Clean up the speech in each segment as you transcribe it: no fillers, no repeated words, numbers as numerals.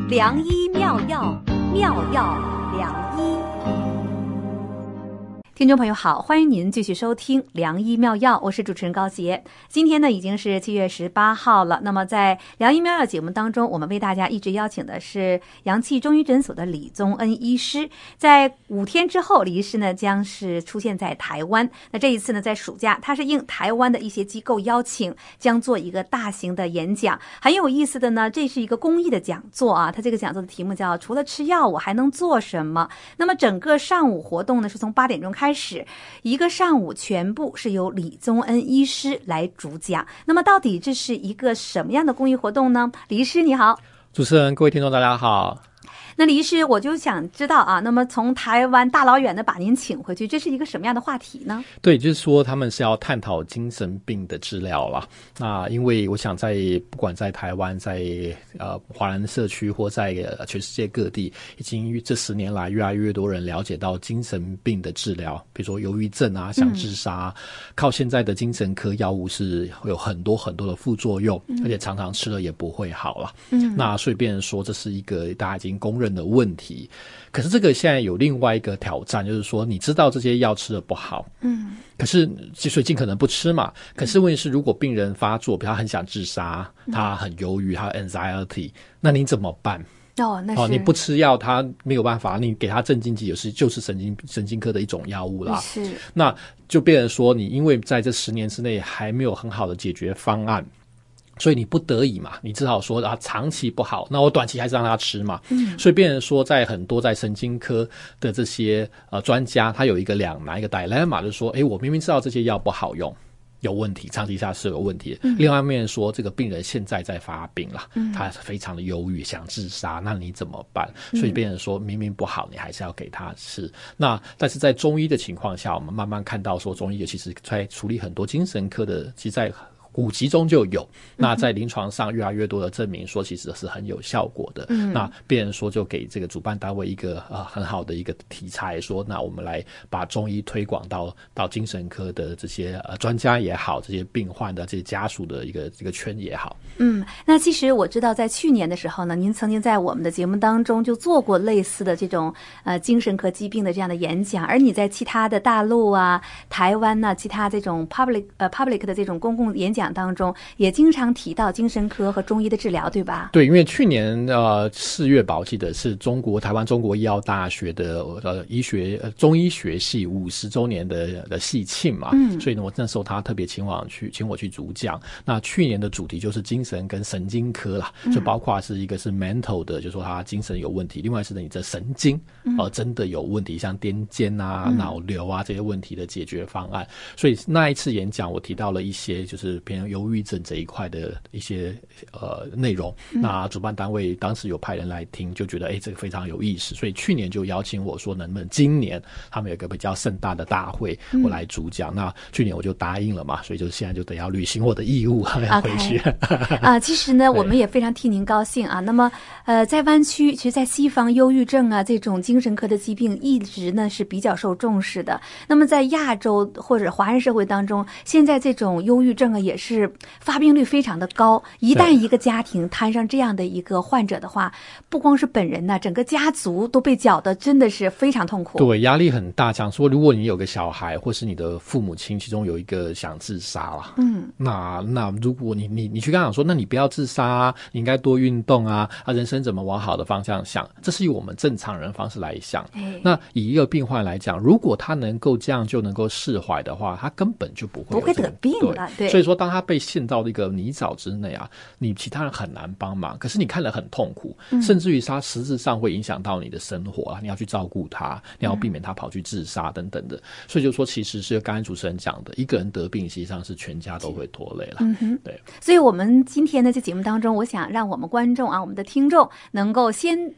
良医妙药，妙药良医。听众朋友好，欢迎您继续收听良医妙药，我是主持人高杰。今天呢已经是7月18号了，那么在良医妙药节目当中，我们为大家一直邀请的是阳气中医诊所的李宗恩医师。在5天之后，李医师呢将是出现在台湾。那这一次呢在暑假，他是应台湾的一些机构邀请，将做一个大型的演讲。很有意思的呢，这是一个公益的讲座啊，他这个讲座的题目叫除了吃药我还能做什么。那么整个上午活动呢是从8点钟开始，一个上午全部是由李宗恩医师来主讲。那么到底这是一个什么样的公益活动呢？李医师你好。 主持人，各位听众大家好。 那李医师，我就想知道啊，那么从台湾大老远的把您请回去，这是一个什么样的话题呢？ 对，就是说他们是要探讨精神病的治疗啦。那因为我想不管在台湾，在华人社区或在全世界各地，已经这10年来越来越多人了解到精神病的治疗，比如说忧郁症啊、想自杀，靠现在的精神科药物是会有很多很多的副作用，而且常常吃了也不会好了。那所以变成说这是一个大家已经公认的问题。可是这个现在有另外一个挑战，就是说你知道这些药吃的不好，可是所以尽可能不吃嘛。可是问题是，如果病人发作，比如他很想自杀，他很忧郁，他 anxiety， 那你怎么办？你不吃药他没有办法，你给他镇静剂就是神经科的一种药物啦。 是， 那就变成说你因为在这10年之内还没有很好的解决方案，所以你不得已嘛，你只好说长期不好，那我短期还是让他吃嘛。所以变成说在很多在神经科的这些专家，他有一个两难，一个 dilemma， 就是说我明明知道这些药不好用，有问题，长期下是有问题的。另外一面说，这个病人现在在发病了，他非常的忧郁，想自杀，那你怎么办？所以病人说明明不好，你还是要给他吃。那但是在中医的情况下，我们慢慢看到说，中医其实在处理很多精神科的，其实在古籍中就有，那在临床上越来越多的证明说其实是很有效果的。那别人说就给这个主办单位一个很好的一个题材，说那我们来把中医推广到精神科的这些专家也好，这些病患的这些家属的一个圈也好。 那其实我知道在去年的时候呢，您曾经在我们的节目当中就做过类似的这种精神科疾病的这样的演讲，而你在其他的大陆啊、台湾呢、其他这种 public 的这种公共演讲当中也经常提到精神科和中医的治疗，对吧？ 对，因为去年4月吧，我记得是台湾中国医药大学的中医学系50周年的系庆嘛，所以呢，我那时候他特别请我去主讲。那去年的主题就是精神跟神经科啦，就包括一个是 mental 的，就是说他精神有问题，另外是你的神经真的有问题，像癫痫啊、脑瘤啊这些问题的解决方案。所以那一次演讲我提到了一些就是偏忧郁症这一块的一些内容。那主办单位当时有派人来听，就觉得这个非常有意思，所以去年就邀请我说能不能今年他们有一个比较盛大的大会我来主讲。那去年我就答应了嘛，所以就现在就得要履行我的义务要回去。 其实呢我们也非常替您高兴啊。那么在湾区，其实在西方忧郁症啊这种精神科的疾病一直呢是比较受重视的。那么在亚洲或者华人社会当中，现在这种忧郁症啊也是发病率非常的高。一旦一个家庭摊上这样的一个患者的话，不光是本人呢，整个家族都被搅得真的是非常痛苦。 对，压力很大。讲说如果你有个小孩或是你的父母亲其中有一个想自杀了，那如果你去跟他讲说，那你不要自杀啊，你应该多运动啊，人生怎么往好的方向想，这是以我们正常人方式来想。那以一个病患来讲，如果他能够这样就能够释怀的话，他根本就不会得病了。对， 所以说当他被陷到一个泥沼之内啊，你其他人很难帮忙，可是你看了很痛苦，甚至于他实质上会影响到你的生活啊，你要去照顾他，你要避免他跑去自杀等等的。所以就说其实是刚才主持人讲的，一个人得病实际上是全家都会拖累了。对， 所以我们今天的这节目当中，我想让我们观众啊，我们的听众能够先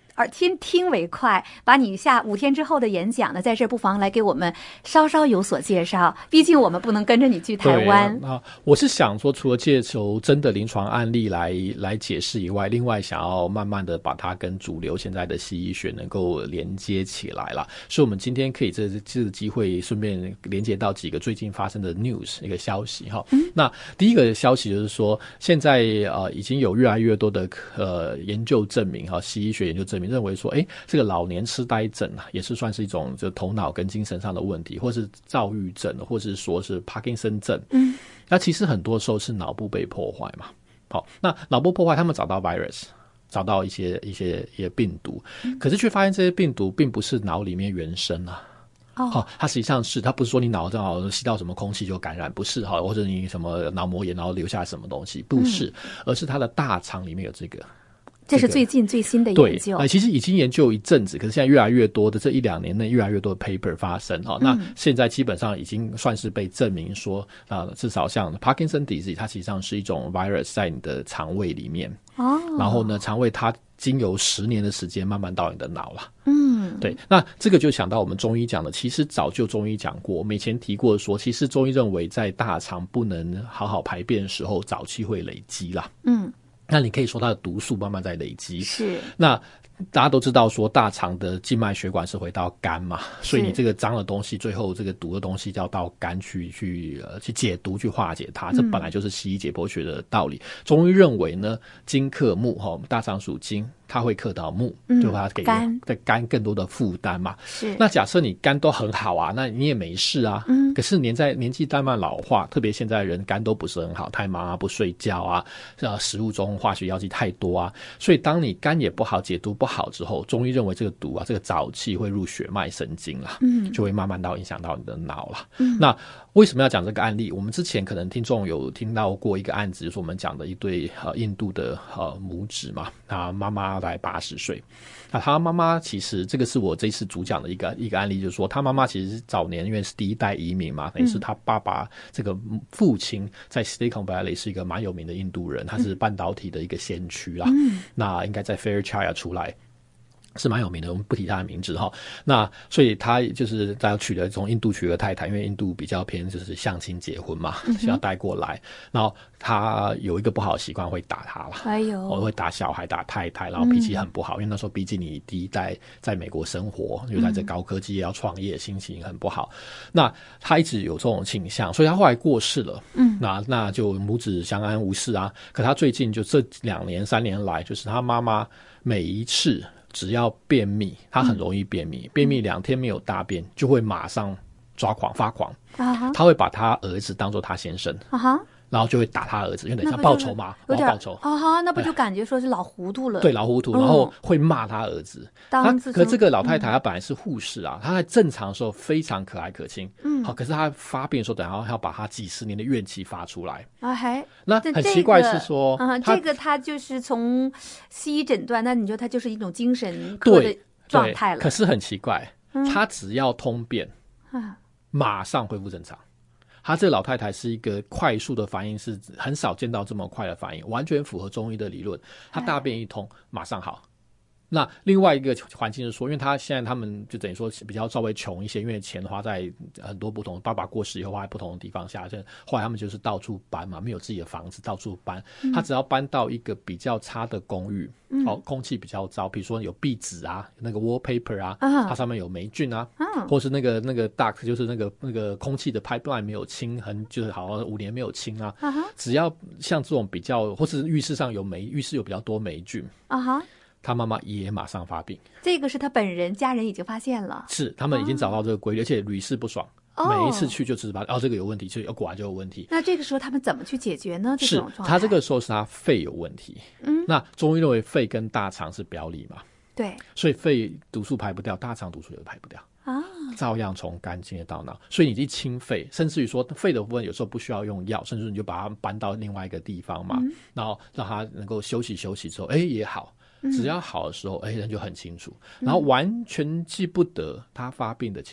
听为快，把你下5天之后的演讲呢，在这不妨来给我们稍稍有所介绍。毕竟我们不能跟着你去台湾。 我是想说，除了借由真的临床案例来解释以外，另外想要慢慢的把它跟主流现在的西医学能够连接起来了。所以我们今天可以这个机会顺便连接到几个最近发生的 news 一个消息哈。那第一个消息就是说，现在已经有越来越多的研究证明哈，西医学研究证明认为说，这个老年痴呆症也是算是一种就头脑跟精神上的问题，或是躁郁症，或是说是帕金森症。那其实很多时候是脑部被破坏嘛。好，那脑部破坏，他们找到 virus， 找到一些病毒，可是却发现这些病毒并不是脑里面原生啊。它实际上是，它不是说你脑正好吸到什么空气就感染，不是哈，或者你什么脑膜炎然后留下什么东西，不是，而是它的大肠里面有这个。 这是最近最新的研究。 对，其实已经研究一阵子，可是现在越来越多的这1-2年内越来越多的 paper 发生。那现在基本上已经算是被证明说，至少像 Parkinson disease 它实际上是一种 virus 在你的肠胃里面。然后呢，肠胃它经由10年的时间慢慢到你的脑了。对，那这个就想到我们中医讲的，其实早就中医讲过，我们以前提过说，其实中医认为在大肠不能好好排便的时候，早期会累积啦。那你可以说它的毒素慢慢在累积。是。那大家都知道说大肠的静脉血管是回到肝嘛，所以你这个脏的东西，最后这个毒的东西就要到肝去解毒，去化解它。这本来就是西医解剖学的道理。中医认为呢，金克木，大肠属金，它会克到木，就把它给肝更多的负担嘛。是。那假设你肝都很好啊，那你也没事啊。可是年纪慢慢老化，特别现在人肝都不是很好，太忙啊，不睡觉啊，食物中化学药剂太多啊，所以当你肝也不好，解毒不好之后，中医认为这个毒啊，这个沼气会入血脉神经啦，就会慢慢影响到你的脑啦。那为什么要讲这个案例？我们之前可能听众有听到过一个案子，就是我们讲的一对印度的母子嘛，他妈妈大概80岁，那他妈妈其实这个是我这次主讲的一个案例，就是说他妈妈其实早年因为是第一代移民嘛，等于是他爸爸这个父亲在 Silicon Valley 是一个蛮有名的印度人，他是半导体的一个先驱啦。那应该在 Fairchild 出来。是蛮有名的，我们不提他的名字哈。那所以他就是他从印度娶了太太，因为印度比较偏就是相亲结婚嘛，需要带过来。然后他有一个不好的习惯，会打他了，会打小孩、打太太，然后脾气很不好。因为那时候毕竟你第一代在美国生活，又在这高科技也要创业，心情很不好。那他一直有这种倾向，所以他后来过世了。那就母子相安无事啊。可他最近就这2年3年来，就是他妈妈每一次只要便秘，他很容易便秘，便秘2天没有大便就会马上发狂，他会把他儿子当作他先生，然后就会打他儿子，因为等一下报仇嘛，我要报仇那不就感觉说是老糊涂了？ 对，老糊涂，然后会骂他儿子。可这个老太太她本来是护士啊，她在正常的时候非常可爱可亲，可是她发病的时候，等下要把她几十年的怨气发出来。那很奇怪是说， 这个她就是从西医诊断，那你说她就是一种精神科的状态了。 可是很奇怪，她只要通便，马上恢复正常。她这个老太太是一个快速的反应，是很少见到这么快的反应，完全符合中医的理论。她大便一通马上好。那另外一个环境是说，因为他们就等于说比较稍微穷一些，因为钱花在很多不同，爸爸过世以后花在不同的地方下，后来他们就是到处搬嘛，没有自己的房子，到处搬。他只要搬到一个比较差的公寓，空气比较糟，比如说有壁纸啊，那个 wallpaper 啊，它上面有霉菌啊，或是那个 duct 就是那个空气的 pipeline 没有清，就是好像5年没有清啊，只要像这种比较，或是浴室上浴室有比较多霉菌他妈妈也马上发病， 这个是他本人家人已经发现了， 是他们已经找到这个规律，而且屡试不爽，每一次去就知道这个有问题，就果然就有问题。 那这个时候他们怎么去解决呢？这种状态， 他这个时候是他肺有问题。那中医认为肺跟大肠是表里嘛， 对， 所以肺毒素排不掉，大肠毒素也排不掉照样从肝进到脑，所以你一清肺，甚至于说肺的部分有时候不需要用药，甚至你就把它搬到另外一个地方嘛，然后让它能够休息休息之后，也好。只要好的时候，人就很清楚，然后完全记不得他发病的情况，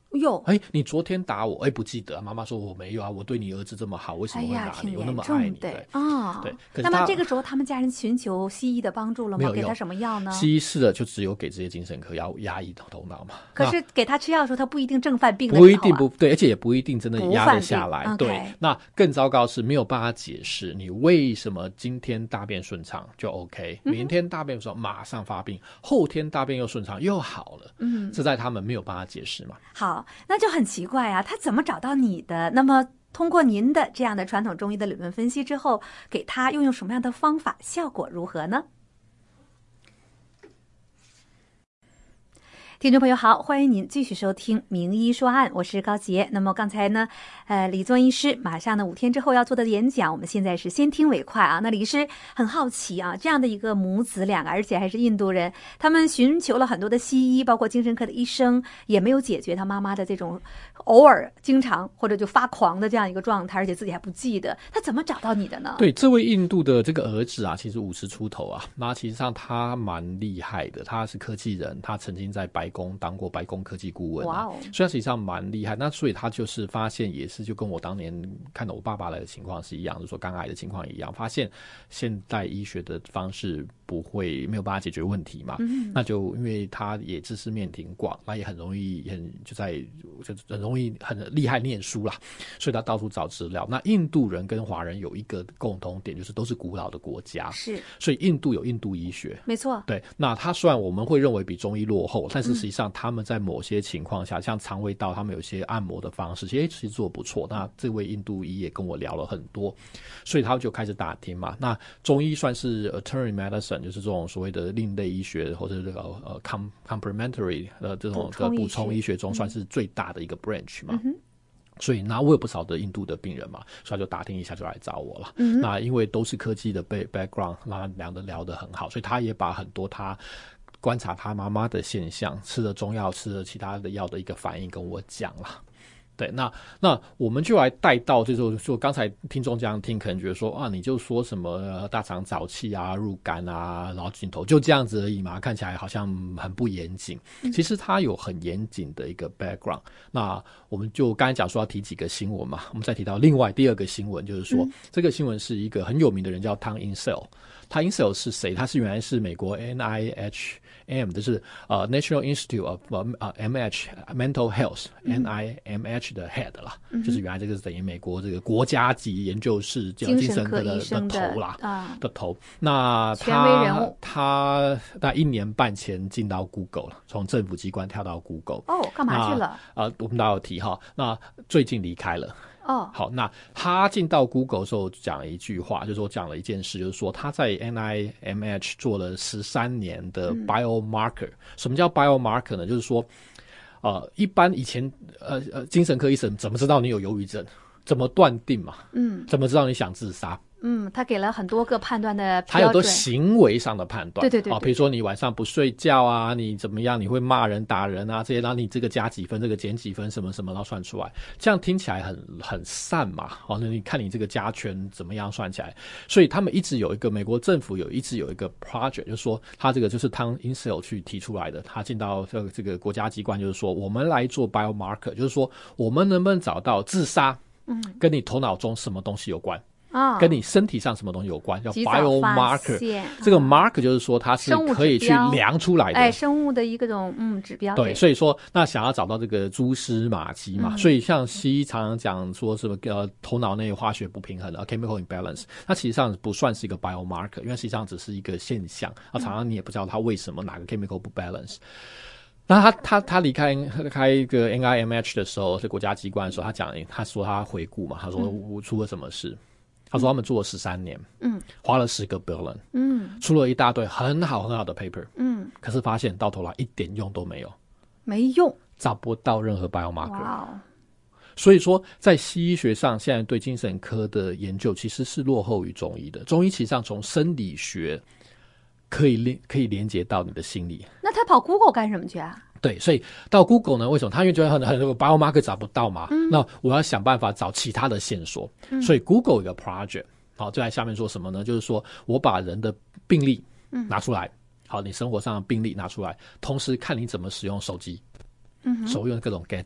哟， 你昨天打我，不记得啊。妈妈说我没有啊，我对你儿子这么好，为什么会打你？我那么爱你，对。可是那么这个时候他们家人寻求西医的帮助了吗？ 没有给他什么药呢？ 西医试的就只有给这些精神科药压抑头脑嘛。 可是给他吃药的时候，他不一定正犯病的时候，不一定不对，而且也不一定真的压得下来。对，那更糟糕是没有办法解释你为什么今天大便顺畅就 OK，明天大便的时候马上发病，后天大便又顺畅又好了。这在他们没有办法解释嘛。 好，那就很奇怪啊，他怎么找到你的？那么通过您的这样的传统中医的理论分析之后，给他用什么样的方法，效果如何呢？听众朋友好，欢迎您继续收听名医说案，我是高杰。那么刚才呢，李宗医师马上呢5天之后要做的演讲，我们现在是先听为快啊。那李医师很好奇啊，这样的一个母子两个，而且还是印度人，他们寻求了很多的西医，包括精神科的医生，也没有解决他妈妈的这种偶尔经常或者就发狂的这样一个状态，而且自己还不记得，他怎么找到你的呢？ 对，这位印度的这个儿子啊，其实50出头啊，那其实上他蛮厉害的，他是科技人，他曾经在白宫当过白宫科技顾问啊，所以他实际上蛮厉害。那所以他就是发现，也是就跟我当年看到我爸爸来的情况是一样，就是说肝癌的情况一样，发现现代医学的方式没有办法解决问题嘛。那就因为他也知识面挺广，那也很容易很容易很厉害念书啦，所以他到处找资料。那印度人跟华人有一个共同点，就是都是古老的国家， 是， 所以印度有印度医学， 没错。 对，那他虽然我们会认为比中医落后，但是实际上他们在某些情况下，像肠胃道，他们有一些按摩的方式，其实做得不错。那这位印度医也跟我聊了很多，所以他就开始打听嘛。那中医算是 alternative medicine， 就是这种所谓的另类医学或者这个complementary 这种的补充医学中算是最大的一个 branch 嘛。所以那我有不少的印度的病人嘛，所以他就打听一下就来找我了。那因为都是科技的 background， 那聊得很好，所以他也把很多他观察他妈妈的现象，吃了中药吃了其他的药的一个反应跟我讲了。对，那我们就来带到就刚才听众这样听，可能觉得说啊，你就说什么大肠早气啊、入肝啊，然后镜头就这样子而已嘛，看起来好像很不严谨。其实它有很严谨的一个 background。那我们就刚才讲说要提几个新闻嘛，我们再提到另外第二个新闻，就是说这个新闻是一个很有名的人叫Tom Insel。Tom Insel 是谁？他原来是美国 NIHM， 就是National Institute of MH Mental Health NIMH 的 head 啦，就是原来这个是等于美国这个国家级研究室精神科的头啦，的头。那权威人物， 他在1年半前进到 Google 了，从政府机关跳到 Google。 干嘛去了？ 我们大家有提哈，那最近离开了。好，那他进到 Google 的时候讲了一句话，就是说讲了一件事，就是说他在 NIMH 做了13年的 biomarker。什么叫 biomarker 呢？就是说，一般以前精神科医生怎么知道你有忧郁症？怎么断定嘛？怎么知道你想自杀？ 他给了很多个判断的标准， 他有很多行为上的判断， 对， 比如说你晚上不睡觉啊，你怎么样，你会骂人打人啊这些，然后你这个加几分，这个减几分，什么什么，然后算出来，这样听起来很散嘛。那你看你这个加权怎么样算起来？所以他们一直有一个美国政府一直有一个 project， 就是说他这个就是 Tom Insel 去提出来的，他进到这个国家机关，就是说我们来做 biomarker， 就是说我们能不能找到自杀跟你头脑中什么东西有关。跟你身体上什么东西有关，叫 biomarker。这个 marker 就是说它是可以去量出来的， 生物的一个种指标。 对，所以说那想要找到这个蛛丝马迹嘛，所以像西医常常讲说什么头脑内化学不平衡的 chemical imbalance， 它实际上不算是一个 biomarker， 因为实际上只是一个现象，常常你也不知道它为什么哪个 chemical 不 balance。那他离开一个 NIMH 的时候，是国家机关的时候，他说他回顾嘛，他说我出了什么事。他说他们做了13年，花了10个 billion，出了一大堆很好的 paper，可是发现到头来一点用都没有， 没用， 找不到任何 biomarker。所以说，在西医学上，现在对精神科的研究其实是落后于中医的。中医其实上从生理学可以连接到你的心理。 那他跑 Google 干什么去啊？ 对，所以到 Google 呢，为什么他因为觉得很多 biomarker 找不到嘛？那我要想办法找其他的线索。所以 Google 有个 project， 好，就在下面说什么呢？就是说我把人的病历拿出来，好，你生活上的病历拿出来，同时看你怎么使用手机，手用各种 gadget。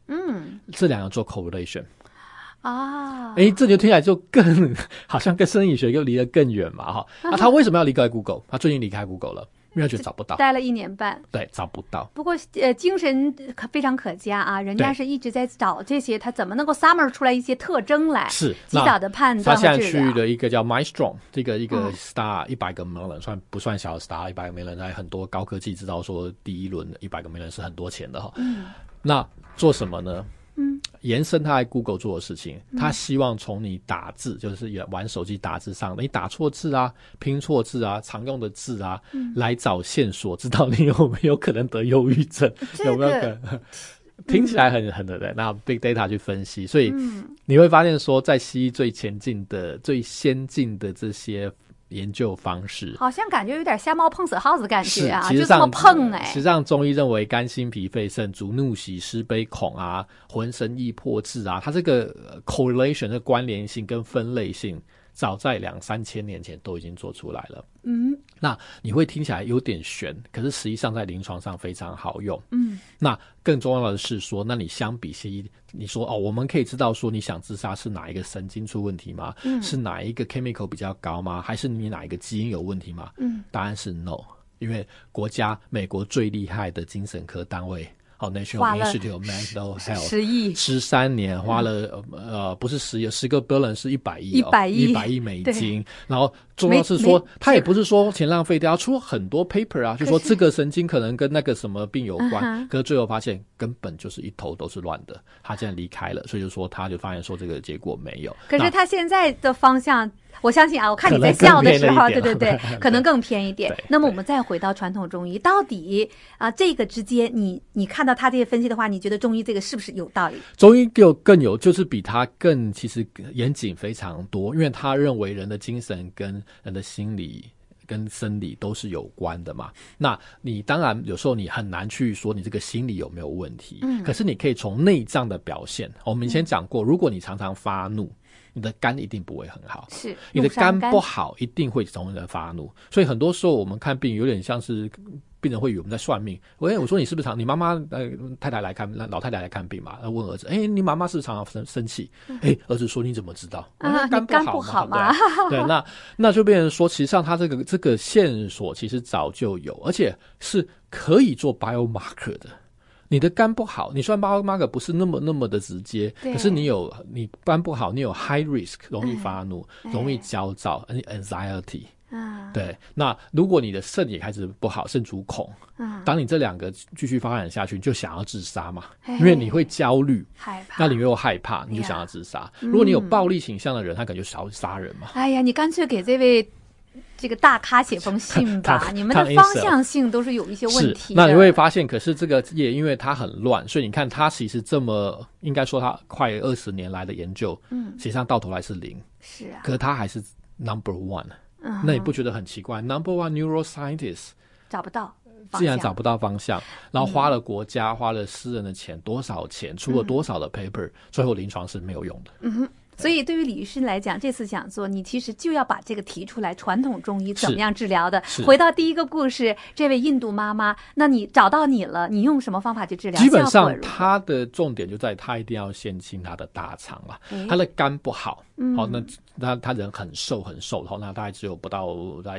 这两个做 correlation。这就听起来就更好像跟生理学又离得更远嘛哈。那他为什么要离开 Google？ 他最近离开 Google 了，因为他觉得找不到， 待了1年半， 对，找不到。 不过精神非常可嘉啊，人家是一直在找这些，他怎么能够 summer 出来一些特征来， 是及早的判断他现在和治疗。 去了一个叫 Mindstrong 这个一个 star 100个 million， 不算小的 star 100个 million， 在很多高科技知道说第一轮100个 million 是很多钱的哈。那做什么呢？延伸他在 Google 做的事情，他希望从你打字，就是玩手机打字上，你打错字啊、拼错字啊、常用的字啊，来找线索，知道你有没有可能得忧郁症，有没有可能？听起来很的，那 Big Data 去分析，所以你会发现说，在西医最先进的这些研究方式， 好像感觉有点瞎猫碰死耗子的感觉啊， 就这么碰实际上中医认为肝心脾肺肾主怒喜失悲恐啊，浑身意魄志啊，它这个 correlation 的关联性跟分类性早在2-3千年前都已经做出来了。那你会听起来有点悬，可是实际上在临床上非常好用。那更重要的是说，那你相比西医，你说我们可以知道说你想自杀是哪一个神经出问题吗？是哪一个 chemical 比较高吗？还是你哪一个基因有问题吗？答案是 no， 因为美国最厉害的精神科单位National Institute of Mental Health 10亿 13年花了不是10亿，10个 billion 是100亿，100亿美金。然后重要是说，他也不是说钱浪费掉，出了很多 paper 啊，就说这个神经可能跟那个什么病有关，可是最后发现根本就是一头都是乱的。他现在离开了，所以就说他就发现说这个结果没有。 可是他现在的方向，我相信啊，我看你在笑的时候，对，可能更偏一点。那么我们再回到传统中医，到底这个之间，你看到他这些分析的话，你觉得中医这个是不是有道理？ 中医更有，就是比他更其实严谨非常多，因为他认为人的精神跟人的心理跟生理都是有关的嘛。那你当然有时候你很难去说你这个心理有没有问题，可是你可以从内脏的表现。我们以前讲过，如果你常常发怒，你的肝一定不会很好， 是你的肝不好，一定会容易发怒。所以很多时候我们看病有点像是病人会以为我们在算命。我说你是不是你妈妈太太来看老太太来看病嘛？问儿子，你妈妈是不是常常生气？儿子说你怎么知道？ 你肝不好嘛？ 对，那就变成说，其实上他这个线索其实早就有，而且是可以做 biomarker 的。你的肝不好，你虽然 biomarker 不是那么的直接，可是你肝不好，你有 high risk， 容易发怒，容易焦躁 anxiety。对，那如果你的肾也开始不好，肾主恐，当你这两个继续发展下去，你就想要自杀嘛，因为你会焦虑， 害怕， 那你又害怕，你就想要自杀。如果你有暴力倾向的人，他可能就想要杀人嘛。 哎呀，你干脆给这个大咖写封信吧，你们的方向性都是有一些问题的。 那你会发现，可是这个也因为它很乱，所以你看它其实这么应该说它快20年来的研究，实际上到头来是0， 是啊， 可是它还是 number one。那你不觉得很奇怪？Number one neuroscientist 找不到， 既然找不到方向，然后花了国家、花了私人的钱，多少钱，出了多少的 paper，最后临床是没有用的。 所以对于李医师来讲，这次讲座你其实就要把这个提出来，传统中医怎么样治疗的。回到第一个故事，这位印度妈妈，那你找到你了，你用什么方法去治疗？ 基本上她的重点就在她一定要先清她的大肠了，她的肝不好，好，那她人很瘦，那大概只有不到在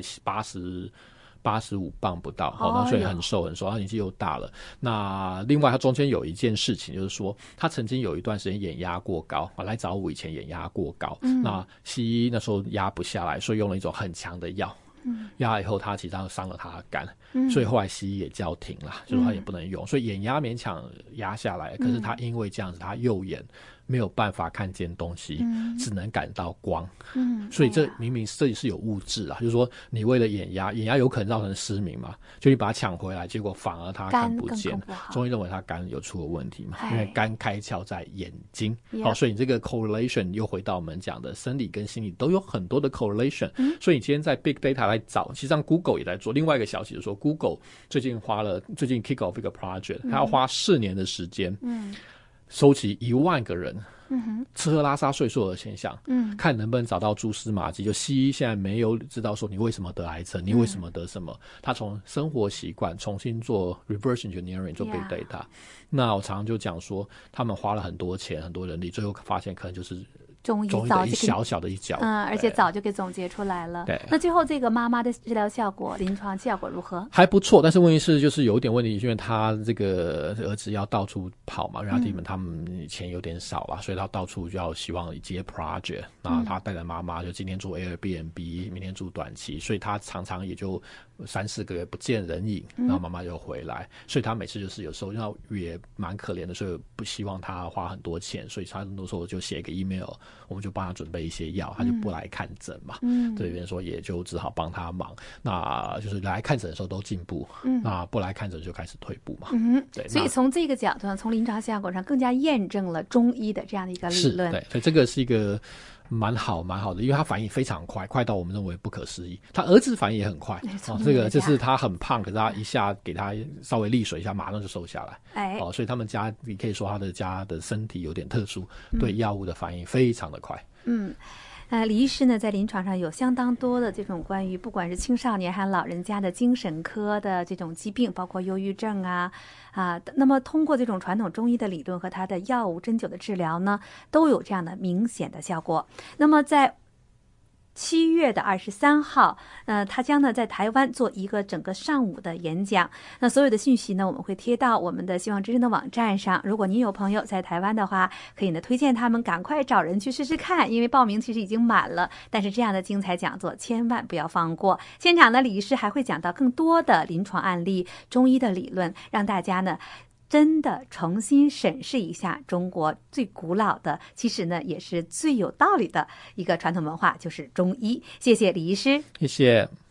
85磅不到，那所以很瘦，他年纪又大了。那另外他中间有一件事情，就是说他曾经有一段时间眼压过高，来找我以前眼压过高，那西医那时候压不下来，所以用了一种很强的药，压以后他其实伤了他的肝，所以后来西医也叫停了，就是他也不能用，所以眼压勉强压下来，可是他因为这样子，他右眼没有办法看见东西，只能感到光，所以这明明这里是有物质啊，就是说你为了眼压有可能造成失明嘛，就你把它抢回来，结果反而他看不见，中医认为他肝有出了问题嘛，因为肝开窍在眼睛，所以你这个 correlation 又回到我们讲的生理跟心理都有很多的 correlation，所以你今天在 big data 来找，其实上 Google 也在做。另外一个消息就是说 Google 最近kick off 一个 project， 他要花4年的时间收集10000个人吃喝拉撒睡所有的现象，看能不能找到蛛丝马迹。就西医现在没有知道说你为什么得癌症，你为什么得什么，他从生活习惯重新做 reverse engineering 做 big data。那我常常就讲说，他们花了很多钱很多人力，最后发现可能就是中医的小小的一角， 而且早就给总结出来了。对，那最后这个妈妈的治疗效果、临床效果如何？ 还不错，但是问题是就是有一点问题，因为他这个儿子要到处跑嘛，然后他们钱有点少啦，所以他到处就要希望接 project。那他带着妈妈就今天住 Airbnb， 明天住短期，所以他常常也就3-4个月不见人影，然后妈妈又回来，所以他每次就是有时候也蛮可怜的，所以不希望他花很多钱，所以他很多时候就写一个 email。我们就帮他准备一些药，他就不来看诊嘛。这边说也就只好帮他忙。那就是来看诊的时候都进步，那不来看诊就开始退步嘛。对， 所以从这个角度上，从临床效果上更加验证了中医的这样的一个理论。 对，所以这个是一个蛮好的，因为他反应非常快，快到我们认为不可思议。他儿子反应也很快，这个就是他很胖，可是他一下给他稍微沥水一下，马上就瘦下来。所以他们家你可以说他的家的身体有点特殊，对药物的反应非常的快。 李医师呢，在临床上有相当多的这种关于不管是青少年还是老人家的精神科的这种疾病，包括忧郁症那么通过这种传统中医的理论和它的药物针灸的治疗呢，都有这样的明显的效果。那么在7月23号，他将呢在台湾做一个整个上午的演讲。那所有的信息呢，我们会贴到我们的希望之声的网站上。如果您有朋友在台湾的话，可以呢推荐他们赶快找人去试试看，因为报名其实已经满了。但是这样的精彩讲座千万不要放过。现场呢，李医师还会讲到更多的临床案例、中医的理论，让大家呢真的重新审视一下中国最古老的，其实呢也是最有道理的一个传统文化，就是中医。谢谢李医师。 谢谢。